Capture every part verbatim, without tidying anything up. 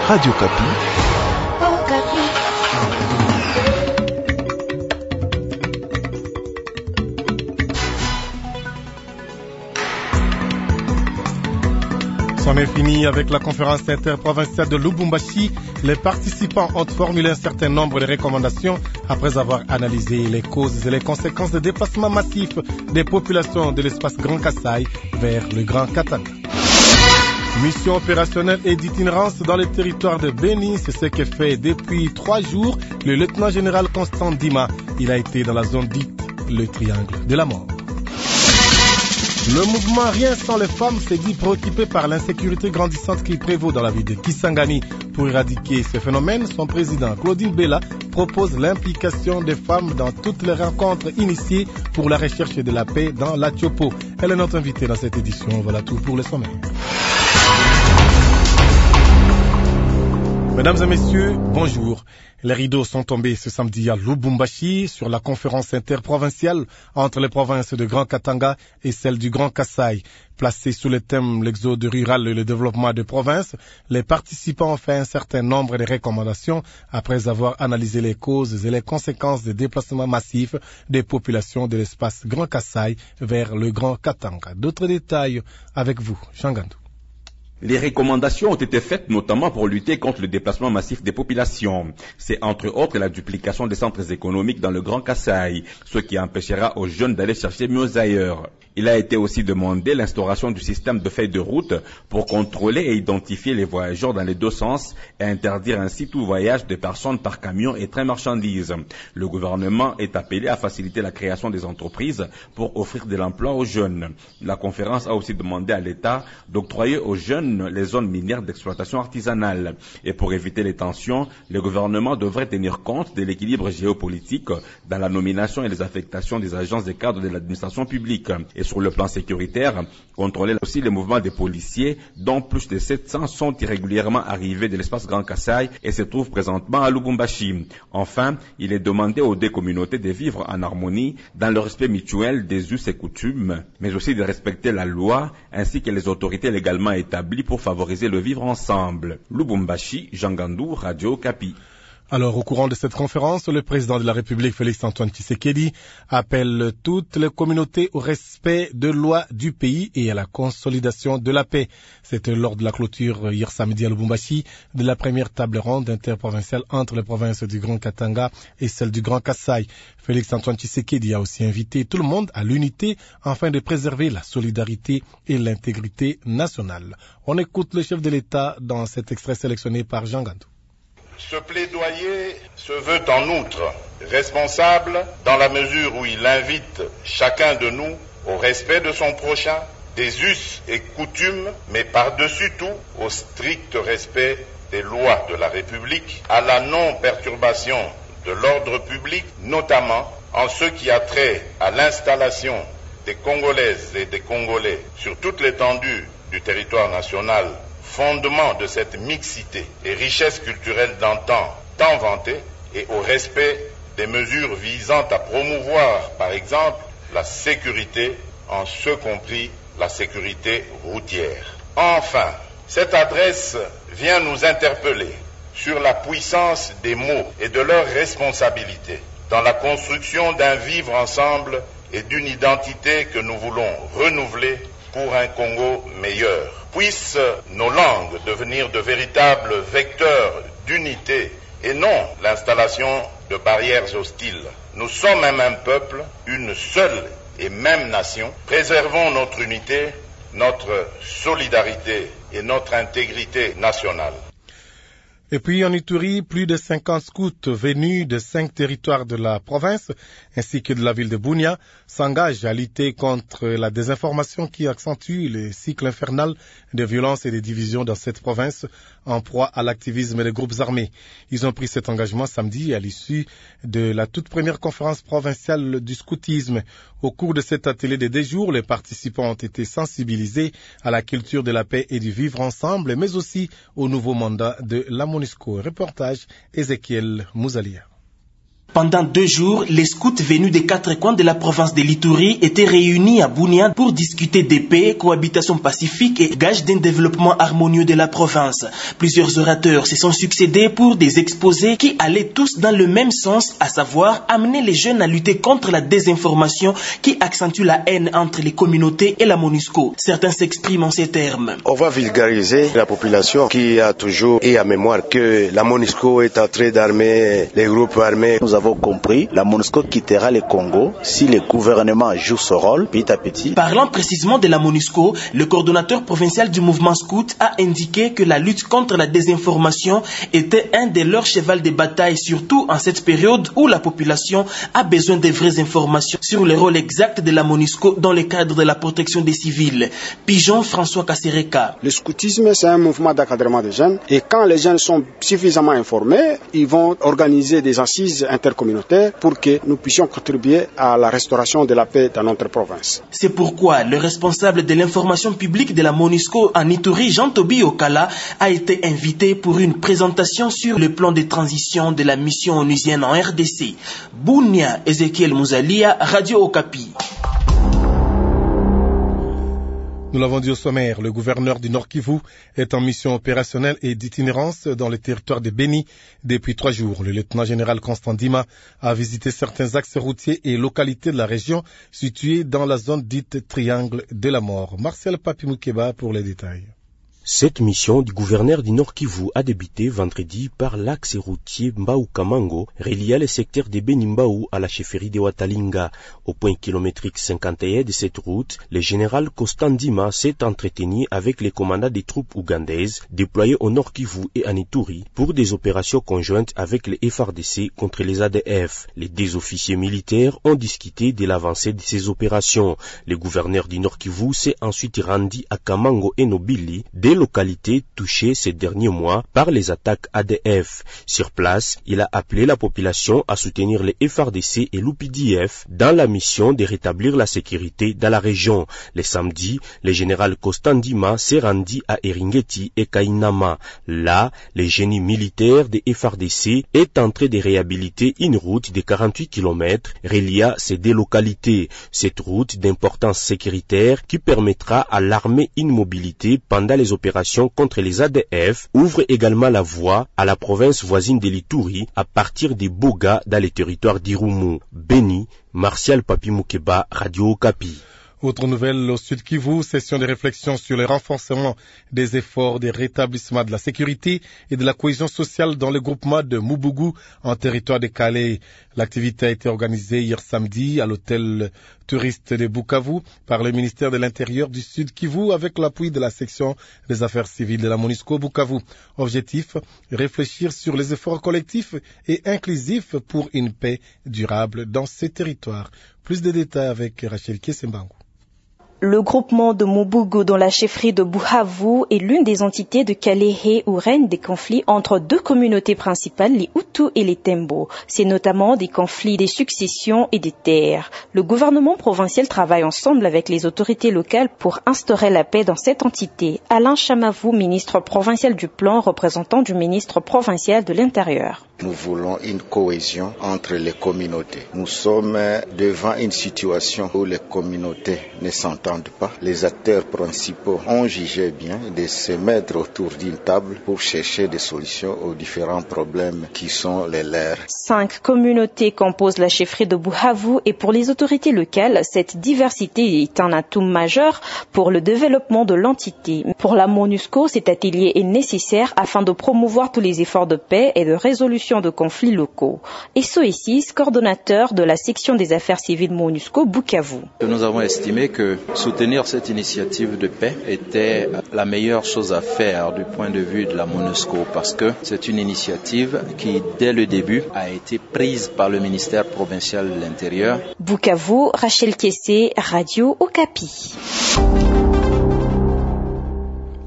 Radio Kapi. Oh, Kapi. C'en est fini avec la conférence interprovinciale de Lubumbashi. Les participants ont formulé un certain nombre de recommandations après avoir analysé les causes et les conséquences des déplacements massifs des populations de l'espace Grand Kasaï vers le Grand Katanga. Mission opérationnelle et d'itinérance dans le territoire de Beni, c'est ce que fait depuis trois jours le lieutenant-général Constant Dima. Il a été dans la zone dite le triangle de la mort. Le mouvement Rien sans les femmes s'est dit préoccupé par l'insécurité grandissante qui prévaut dans la ville de Kisangani. Pour éradiquer ce phénomène, son président Claudine Bella propose l'implication des femmes dans toutes les rencontres initiées pour la recherche de la paix dans la Tiopo. Elle est notre invitée dans cette édition. Voilà tout pour le sommet. Mesdames et messieurs, bonjour. Les rideaux sont tombés ce samedi à Lubumbashi sur la conférence interprovinciale entre les provinces de Grand Katanga et celle du Grand Kasaï. Placée sous le thème l'exode rural et le développement des provinces, les participants ont fait un certain nombre de recommandations après avoir analysé les causes et les conséquences des déplacements massifs des populations de l'espace Grand Kasaï vers le Grand Katanga. D'autres détails avec vous, Jean Gandou. Les recommandations ont été faites notamment pour lutter contre le déplacement massif des populations. C'est entre autres la duplication des centres économiques dans le Grand Kasaï, ce qui empêchera aux jeunes d'aller chercher mieux ailleurs. Il a été aussi demandé l'instauration du système de feuilles de route pour contrôler et identifier les voyageurs dans les deux sens et interdire ainsi tout voyage de personnes par camion et train marchandises. Le gouvernement est appelé à faciliter la création des entreprises pour offrir de l'emploi aux jeunes. La conférence a aussi demandé à l'État d'octroyer aux jeunes les zones minières d'exploitation artisanale. Et pour éviter les tensions, le gouvernement devrait tenir compte de l'équilibre géopolitique dans la nomination et les affectations des agences des cadres de l'administration publique. Et sur le plan sécuritaire, contrôler aussi les mouvements des policiers, dont plus de sept cents sont irrégulièrement arrivés de l'espace Grand Kasaï et se trouvent présentement à Lubumbashi. Enfin, il est demandé aux deux communautés de vivre en harmonie dans le respect mutuel des us et coutumes, mais aussi de respecter la loi ainsi que les autorités légalement établies pour favoriser le vivre ensemble. Lubumbashi, Jean Gandou, Radio Kapi. Alors, au courant de cette conférence, le président de la République, Félix-Antoine Tshisekedi, appelle toutes les communautés au respect de lois du pays et à la consolidation de la paix. C'était lors de la clôture hier samedi à Lubumbashi de la première table ronde interprovinciale entre les provinces du Grand Katanga et celle du Grand Kasaï. Félix-Antoine Tshisekedi a aussi invité tout le monde à l'unité afin de préserver la solidarité et l'intégrité nationale. On écoute le chef de l'État dans cet extrait sélectionné par Jean Gandou. Ce plaidoyer se veut en outre responsable dans la mesure où il invite chacun de nous au respect de son prochain, des us et coutumes, mais par-dessus tout au strict respect des lois de la République, à la non-perturbation de l'ordre public, notamment en ce qui a trait à l'installation des Congolaises et des Congolais sur toute l'étendue du territoire national, fondement de cette mixité et richesse culturelle d'antan tant vantée, et au respect des mesures visant à promouvoir, par exemple, la sécurité, en ce compris la sécurité routière. Enfin, cette adresse vient nous interpeller sur la puissance des mots et de leur responsabilité dans la construction d'un vivre ensemble et d'une identité que nous voulons renouveler pour un Congo meilleur. Puissent nos langues devenir de véritables vecteurs d'unité et non l'installation de barrières hostiles. Nous sommes un même peuple, une seule et même nation. Préservons notre unité, notre solidarité et notre intégrité nationale. Et puis en Ituri, plus de cinquante scouts venus de cinq territoires de la province ainsi que de la ville de Bunia s'engagent à lutter contre la désinformation qui accentue le cycle infernal de violence et de divisions dans cette province en proie à l'activisme des groupes armés. Ils ont pris cet engagement samedi à l'issue de la toute première conférence provinciale du scoutisme. Au cours de cet atelier de deux jours, les participants ont été sensibilisés à la culture de la paix et du vivre ensemble, mais aussi au nouveau mandat de la MONUSCO. Reportage Ézéchiel Mouzalia. Pendant deux jours, les scouts venus des quatre coins de la province de l'Ituri étaient réunis à Bunia pour discuter de paix, cohabitation pacifique et gage d'un développement harmonieux de la province. Plusieurs orateurs se sont succédés pour des exposés qui allaient tous dans le même sens, à savoir amener les jeunes à lutter contre la désinformation qui accentue la haine entre les communautés et la MONUSCO. Certains s'expriment en ces termes. On va vulgariser la population qui a toujours et à mémoire que la MONUSCO est en train d'armer les groupes armés. Nous avons compris, la MONUSCO quittera le Congo si le gouvernement joue ce rôle petit à petit. Parlant précisément de la MONUSCO, le coordonnateur provincial du mouvement scout a indiqué que la lutte contre la désinformation était un de leurs chevals de bataille, surtout en cette période où la population a besoin de vraies informations sur le rôle exact de la MONUSCO dans le cadre de la protection des civils. Pigeon François Kassereka. Le scoutisme, c'est un mouvement d'encadrement des jeunes et quand les jeunes sont suffisamment informés, ils vont organiser des assises intercommunales pour que nous puissions contribuer à la restauration de la paix dans notre province. C'est pourquoi le responsable de l'information publique de la MONUSCO en Ituri, Jean-Tobi Okala, a été invité pour une présentation sur le plan de transition de la mission onusienne en R D C. Bunia, Ezekiel Mouzalia, Radio Okapi. Nous l'avons dit au sommaire, le gouverneur du Nord Kivu est en mission opérationnelle et d'itinérance dans le territoire de Beni depuis trois jours. Le lieutenant-général Constant Dima a visité certains axes routiers et localités de la région situées dans la zone dite Triangle de la Mort. Marcel Papi-Moukeba pour les détails. Cette mission du gouverneur du Nord Kivu a débuté vendredi par l'axe routier Mbao-Kamango, reliant le secteur de Beni-Mbao à la chefferie de Watalinga. Au point kilométrique cinquante et un de cette route, le général Constant Dima s'est entretenu avec les commandants des troupes ougandaises déployées au Nord Kivu et en Ituri pour des opérations conjointes avec les F R D C contre les A D F. Les deux officiers militaires ont discuté de l'avancée de ces opérations. Le gouverneur du Nord Kivu s'est ensuite rendu à Kamango et Nobili, des localités touchées ces derniers mois par les attaques A D F. Sur place, il a appelé la population à soutenir les F R D C et l'U P D F dans la mission de rétablir la sécurité dans la région. Le samedi, le général Constant Dima s'est rendu à Eringeti et Kainama. Là, le génie militaire des F R D C est en train de réhabiliter une route de quarante-huit kilomètres reliant ces deux localités. Cette route d'importance sécuritaire qui permettra à l'armée une mobilité pendant les opérations contre les A D F ouvre également la voie à la province voisine de l'Ituri à partir des Boga dans les territoires d'Irumu. Beni, Martial Papi Moukeba, Radio Okapi. Autre nouvelle au Sud Kivu, session de réflexion sur le renforcement des efforts de rétablissement de la sécurité et de la cohésion sociale dans le groupement de Mubugu en territoire de Calais. L'activité a été organisée hier samedi à l'hôtel touriste de Bukavu par le ministère de l'Intérieur du Sud Kivu avec l'appui de la section des affaires civiles de la MONUSCO Bukavu. Objectif, réfléchir sur les efforts collectifs et inclusifs pour une paix durable dans ces territoires. Plus de détails avec Rachel Kessembangu. Le groupement de Mubugu dans la chefferie de Bukavu est l'une des entités de Kalehe où règnent des conflits entre deux communautés principales, les Hutus et les Tembo. C'est notamment des conflits des successions et des terres. Le gouvernement provincial travaille ensemble avec les autorités locales pour instaurer la paix dans cette entité. Alain Chamavou, ministre provincial du Plan, représentant du ministre provincial de l'Intérieur. Nous voulons une cohésion entre les communautés. Nous sommes devant une situation où les communautés ne s'entendent pas. Les acteurs principaux ont jugé bien de se mettre autour d'une table pour chercher des solutions aux différents problèmes qui sont les leurs. Cinq communautés composent la chefferie de Bukavu et pour les autorités locales, cette diversité est un atout majeur pour le développement de l'entité. Pour la MONUSCO, cet atelier est nécessaire afin de promouvoir tous les efforts de paix et de résolution de conflits locaux. Et Soesis, coordonnateur de la section des affaires civiles MONUSCO Bukavu. Nous avons estimé que soutenir cette initiative de paix était la meilleure chose à faire du point de vue de la MONUSCO parce que c'est une initiative qui, dès le début, a été prise par le ministère provincial de l'Intérieur. Bukavu, Rachel Kessé, Radio Okapi.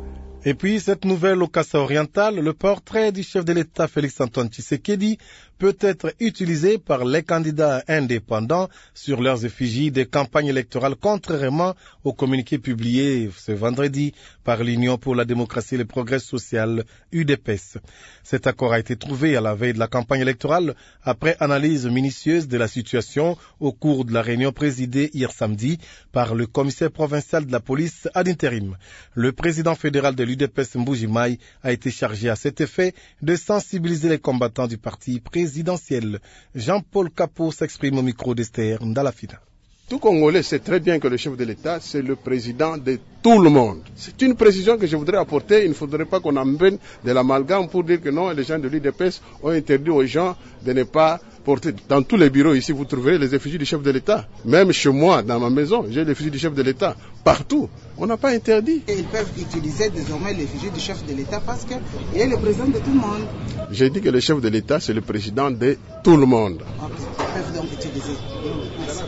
Et puis, cette nouvelle au Kassa oriental, le portrait du chef de l'État Félix-Antoine Tshisekedi peut être utilisé par les candidats indépendants sur leurs effigies des campagnes électorales, contrairement au communiqué publié ce vendredi par l'Union pour la démocratie et le progrès social, U D P S. Cet accord a été trouvé à la veille de la campagne électorale après analyse minutieuse de la situation au cours de la réunion présidée hier samedi par le commissaire provincial de la police ad intérim. Le président fédéral de l'U D P S Mbujimaï a été chargé à cet effet de sensibiliser les combattants du parti présidentiel. Jean-Paul Capot s'exprime au micro d'Esther Ndalafina. Tout Congolais sait très bien que le chef de l'État, c'est le président de tout le monde. C'est une précision que je voudrais apporter. Il ne faudrait pas qu'on amène de l'amalgame pour dire que non, les gens de l'U D P S ont interdit aux gens de ne pas porter. Dans tous les bureaux ici, vous trouverez les effigies du chef de l'État. Même chez moi, dans ma maison, j'ai l'effigie du chef de l'État. Partout. On n'a pas interdit. Et ils peuvent utiliser désormais l'effigie du chef de l'État parce qu'il est le président de tout le monde. J'ai dit que le chef de l'État, c'est le président de tout le monde. Okay. Ils peuvent donc utiliser. Merci.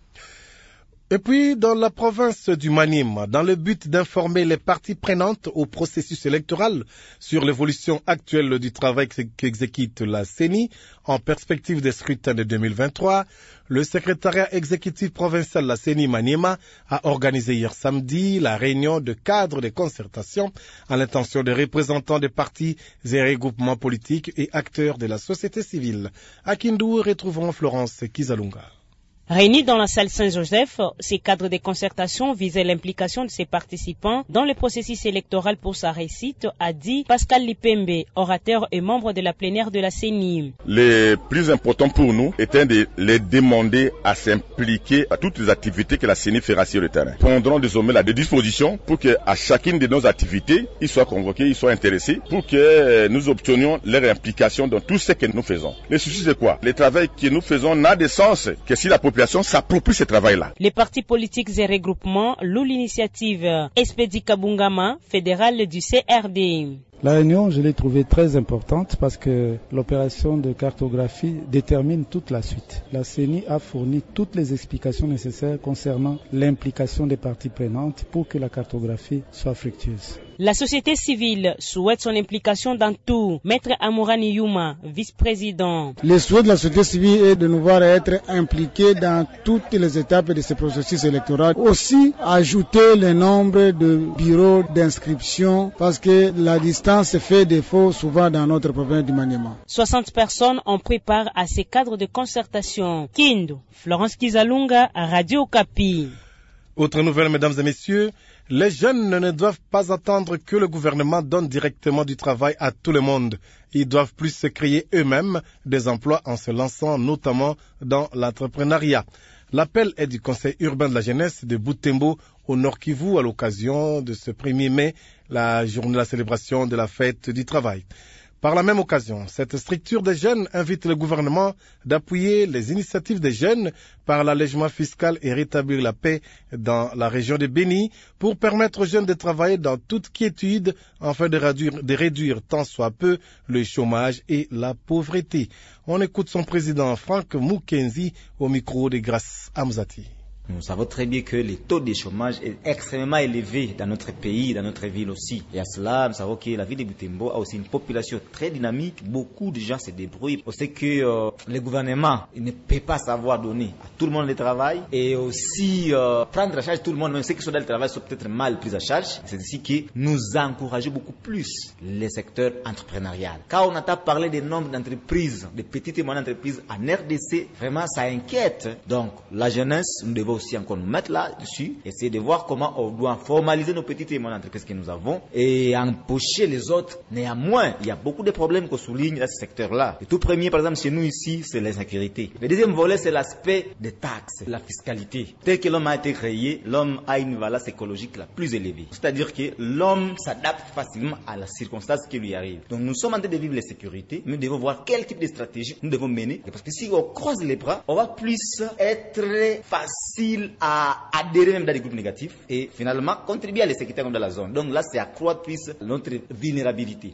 Et puis, dans la province du Maniema, dans le but d'informer les parties prenantes au processus électoral sur l'évolution actuelle du travail qu'exécute la C E N I en perspective des scrutins de deux mille vingt-trois, le secrétariat exécutif provincial de la C E N I Maniema a organisé hier samedi la réunion de cadre de concertation à l'intention des représentants des partis et regroupements politiques et acteurs de la société civile. À Kindour, retrouvons Florence Kizalunga. Réunis dans la salle Saint-Joseph, ces cadres de concertation visaient l'implication de ses participants dans le processus électoral pour sa réussite, a dit Pascal Lipembe, orateur et membre de la plénière de la C E N I. Le plus important pour nous était de les demander à s'impliquer à toutes les activités que la C E N I fera sur le terrain. Nous prendrons désormais la disposition pour qu'à chacune de nos activités, ils soient convoqués, ils soient intéressés, pour que nous obtenions leur implication dans tout ce que nous faisons. Le souci c'est quoi? Le travail que nous faisons n'a de sens que si la population s'approprie ce travail-là. Les partis politiques et regroupements louent l'initiative Espedi Kabungama, fédérale du C R D. La réunion, je l'ai trouvée très importante parce que l'opération de cartographie détermine toute la suite. La C E N I a fourni toutes les explications nécessaires concernant l'implication des parties prenantes pour que la cartographie soit fructueuse. La société civile souhaite son implication dans tout. Maître Amourani Yuma, vice-président. Le souhait de la société civile est de nous voir être impliqués dans toutes les étapes de ce processus électoral. Aussi, ajouter le nombre de bureaux d'inscription parce que la distance se fait défaut souvent dans notre province du Maniema. soixante personnes ont pris part à ces cadres de concertation. Kindu, Florence Kizalunga, Radio Okapi. Autre nouvelle, mesdames et messieurs, les jeunes ne doivent pas attendre que le gouvernement donne directement du travail à tout le monde. Ils doivent plus se créer eux-mêmes des emplois en se lançant notamment dans l'entrepreneuriat. L'appel est du Conseil urbain de la jeunesse de Butembo au Nord Kivu à l'occasion de ce premier mai, la journée de la célébration de la fête du travail. Par la même occasion, cette structure des jeunes invite le gouvernement d'appuyer les initiatives des jeunes par l'allègement fiscal et rétablir la paix dans la région de Béni pour permettre aux jeunes de travailler dans toute quiétude afin de réduire, de réduire tant soit peu le chômage et la pauvreté. On écoute son président Franck Mukenzi au micro de Grace Amzati. Nous savons très bien que le taux de chômage est extrêmement élevé dans notre pays, dans notre ville aussi. Et à cela, nous savons que la ville de Butembo a aussi une population très dynamique. Beaucoup de gens se débrouillent. On sait que euh, le gouvernement il ne peut pas savoir donner à tout le monde le travail et aussi euh, prendre en charge tout le monde. Même ceux qui sont dans le travail sont peut-être mal pris en charge. C'est ici que nous encourageons beaucoup plus le secteur entrepreneurial. Quand on entend parler des nombres d'entreprises, de petites et moyennes entreprises en R D C, vraiment ça inquiète. Donc la jeunesse, nous devons aussi encore nous mettre là-dessus, essayer de voir comment on doit formaliser nos petites et moyennes entreprises que nous avons et empocher les autres. Néanmoins, il y a beaucoup de problèmes qu'on souligne dans ce secteur-là. Le tout premier, par exemple, chez nous ici, c'est l'insécurité. Le deuxième volet, c'est l'aspect des taxes, la fiscalité. Tel que l'homme a été créé, l'homme a une valeur écologique la plus élevée. C'est-à-dire que l'homme s'adapte facilement à la circonstance qui lui arrive. Donc nous sommes en train de vivre la sécurité, nous devons voir quel type de stratégie nous devons mener. Parce que si on croise les bras, on va plus être facile à adhérer même dans des groupes négatifs et finalement contribuer à la sécurité comme dans la zone. Donc là, c'est accroître plus notre vulnérabilité.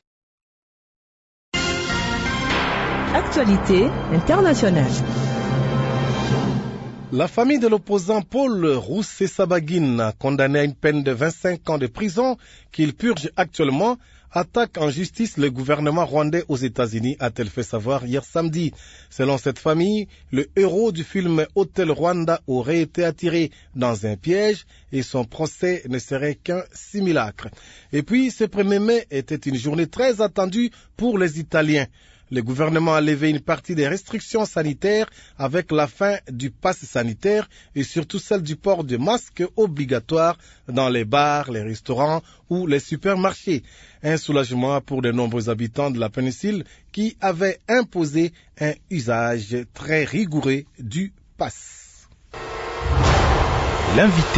Actualité internationale. La famille de l'opposant Paul Roussé-Sabagine, condamné à une peine de vingt-cinq ans de prison qu'il purge actuellement, attaque en justice le gouvernement rwandais aux États-Unis, a-t-elle fait savoir hier samedi. Selon cette famille, le héros du film Hôtel Rwanda aurait été attiré dans un piège et son procès ne serait qu'un simulacre. Et puis, ce premier mai était une journée très attendue pour les Italiens. Le gouvernement a levé une partie des restrictions sanitaires avec la fin du pass sanitaire et surtout celle du port de masques obligatoire dans les bars, les restaurants ou les supermarchés. Un soulagement pour de nombreux habitants de la péninsule qui avaient imposé un usage très rigoureux du pass. L'invité.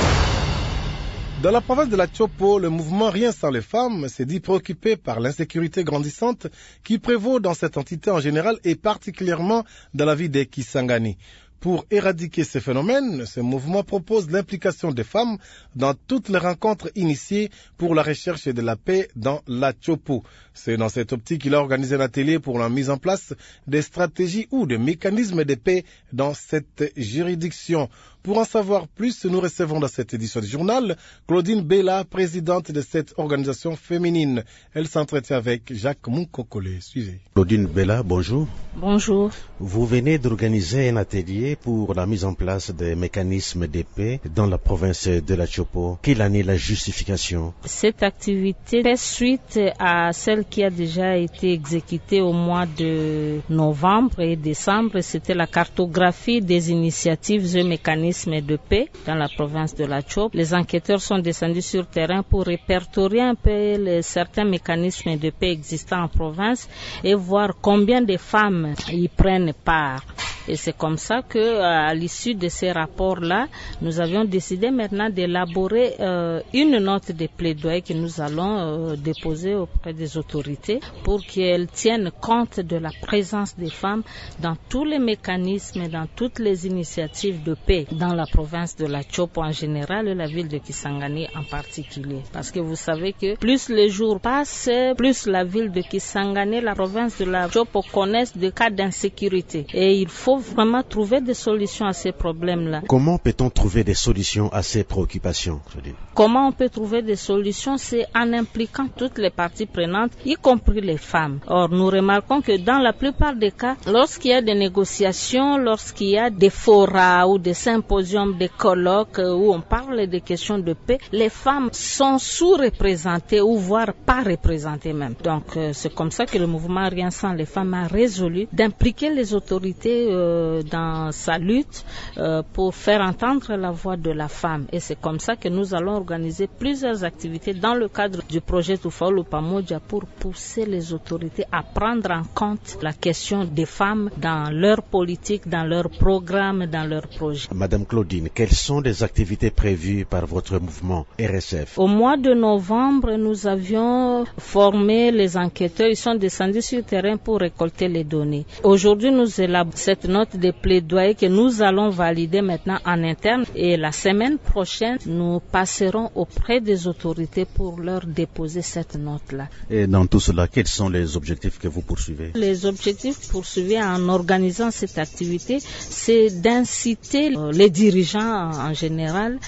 Dans la province de la Chopo, le mouvement Rien sans les femmes s'est dit préoccupé par l'insécurité grandissante qui prévaut dans cette entité en général et particulièrement dans la ville des Kisangani. Pour éradiquer ces phénomènes, ce mouvement propose l'implication des femmes dans toutes les rencontres initiées pour la recherche de la paix dans la Chopo. C'est dans cette optique qu'il a organisé un atelier pour la mise en place des stratégies ou des mécanismes de paix dans cette juridiction. Pour en savoir plus, nous recevons dans cette édition du journal Claudine Bella, présidente de cette organisation féminine. Elle s'entretient avec Jacques Moukokole. Suivez. Claudine Bella, bonjour. Bonjour. Vous venez d'organiser un atelier pour la mise en place des mécanismes de paix dans la province de la Chopo. Quelle en est la justification? Cette activité fait suite à celle qui a déjà été exécutée au mois de novembre et décembre. C'était la cartographie des initiatives et mécanismes de paix dans la province de la Chopo. Les enquêteurs sont descendus sur terrain pour répertorier un peu les, certains mécanismes de paix existants en province et voir combien de femmes y prennent part. Et c'est comme ça que, à l'issue de ces rapports-là, nous avions décidé maintenant d'élaborer euh, une note de plaidoyer que nous allons euh, déposer auprès des autorités pour qu'elles tiennent compte de la présence des femmes dans tous les mécanismes, dans toutes les initiatives de paix dans la province de la Chopo en général et la ville de Kisangani en particulier. Parce que vous savez que plus les jours passent, plus la ville de Kisangani, la province de la Chopo connaissent des cas d'insécurité. Et il faut vraiment trouver des solutions à ces problèmes-là. Comment peut-on trouver des solutions à ces préoccupations? Comment on peut trouver des solutions? C'est en impliquant toutes les parties prenantes, y compris les femmes. Or, nous remarquons que dans la plupart des cas, lorsqu'il y a des négociations, lorsqu'il y a des forats ou des symposiums, des colloques où on parle des questions de paix, les femmes sont sous-représentées ou voire pas représentées même. Donc, euh, c'est comme ça que le mouvement Rien sans les femmes a résolu d'impliquer les autorités euh, dans sa lutte euh, pour faire entendre la voix de la femme. Et c'est comme ça que nous allons organiser plusieurs activités dans le cadre du projet Tufaulu Pamoja pour pousser les autorités à prendre en compte la question des femmes dans leur politique, dans leur programme, dans leurs projets. Madame Claudine, quelles sont les activités prévues par votre mouvement R S F? Au mois de novembre, nous avions formé les enquêteurs. Ils sont descendus sur le terrain pour récolter les données. Aujourd'hui, nous élaborons cette note de plaidoyer que nous allons valider maintenant en interne et la semaine prochaine, nous passerons auprès des autorités pour leur déposer cette note-là. Et dans tout cela, quels sont les objectifs que vous poursuivez? Les objectifs poursuivis en organisant cette activité, c'est d'inciter les dirigeants en général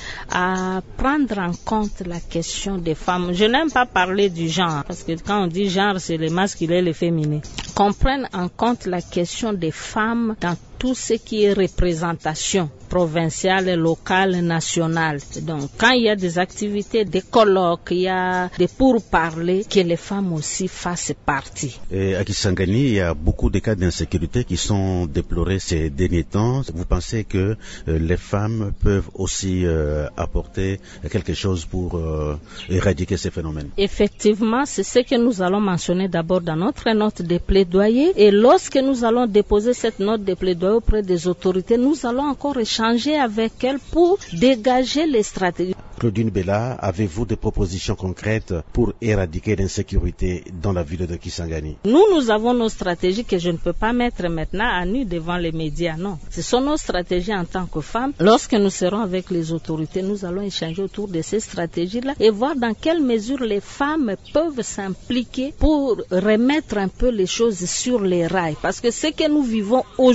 à prendre en compte la question des femmes. Je n'aime pas parler du genre, parce que quand on dit genre, c'est le masculin et le féminin. Qu'on prenne en compte la question des femmes dans tout ce qui est représentation provinciale, locale, nationale. Donc, quand il y a des activités, des colloques, il y a des pourparlers, que les femmes aussi fassent partie. Et à Kisangani, il y a beaucoup de cas d'insécurité qui sont déplorés ces derniers temps. Vous pensez que euh, les femmes peuvent aussi euh, apporter quelque chose pour euh, éradiquer ces phénomènes? Effectivement, c'est ce que nous allons mentionner d'abord dans notre note de plaidoyer. Et lorsque nous allons déposer cette note de plaidoyer auprès des autorités, nous allons encore échanger avec elles pour dégager les stratégies. Claudine Bella, avez-vous des propositions concrètes pour éradiquer l'insécurité dans la ville de Kisangani? Nous, nous avons nos stratégies que je ne peux pas mettre maintenant à nu devant les médias, non. Ce sont nos stratégies en tant que femmes. Lorsque nous serons avec les autorités, nous allons échanger autour de ces stratégies-là et voir dans quelle mesure les femmes peuvent s'impliquer pour remettre un peu les choses sur les rails. Parce que ce que nous vivons aujourd'hui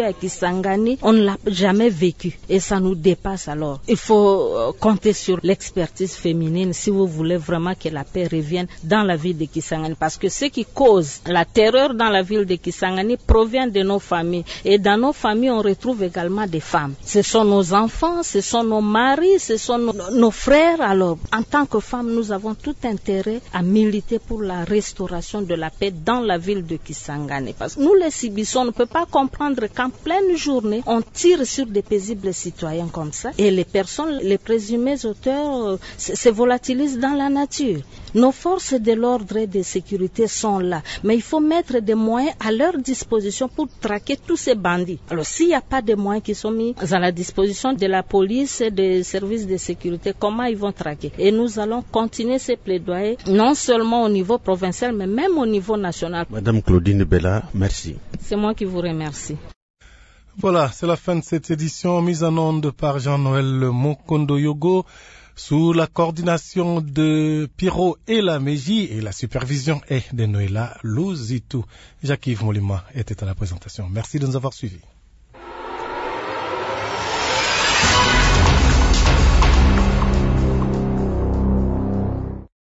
à Kisangani, on ne l'a jamais vécu et ça nous dépasse alors. Il faut compter sur l'expertise féminine si vous voulez vraiment que la paix revienne dans la ville de Kisangani, parce que ce qui cause la terreur dans la ville de Kisangani provient de nos familles, et dans nos familles on retrouve également des femmes. Ce sont nos enfants, ce sont nos maris, ce sont nos, nos frères. Alors en tant que femmes, nous avons tout intérêt à militer pour la restauration de la paix dans la ville de Kisangani, parce que nous les subissons. On ne peut pas comprendre qu'en pleine journée on tire sur des paisibles citoyens comme ça et les personnes, les présumés auteurs se volatilisent dans la nature. Nos forces de l'ordre et de sécurité sont là, mais il faut mettre des moyens à leur disposition pour traquer tous ces bandits. Alors s'il n'y a pas de moyens qui sont mis à la disposition de la police et des services de sécurité, comment ils vont traquer? Et nous allons continuer ces plaidoyers, non seulement au niveau provincial, mais même au niveau national. Madame Claudine Bella, merci. C'est moi qui vous remercie. Voilà, c'est la fin de cette édition mise en onde par Jean-Noël Mokondo Yogo, sous la coordination de Pierrot et la Meji, et la supervision est de Noëlla Louzitou. Jacques-Yves Molima était à la présentation. Merci de nous avoir suivis.